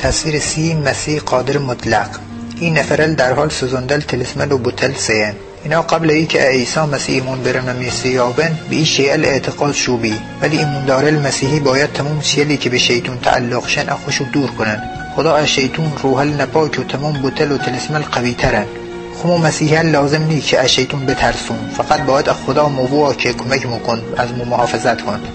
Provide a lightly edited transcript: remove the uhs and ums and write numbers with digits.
تصویر سی مسیح قادر مطلق. این نفرل در حال سوزندل تلسمل و بوتل سین. اینا قبل ای که عیسی مسیح ایمون برن میسیابن به این شیعل اعتقاد شوبی، ولی ایموندار المسیحی باید تمام شیلی که به شیطون تعلق شن اخوشو دور کنن. خدا از شیطون روحل نپاک و تمام بوتل و تلسمل قوی ترن. خمو مسیحیان لازم نی که از شیطون بترسون، فقط باید خدا موضوع که کمک مکن از محافظت کن.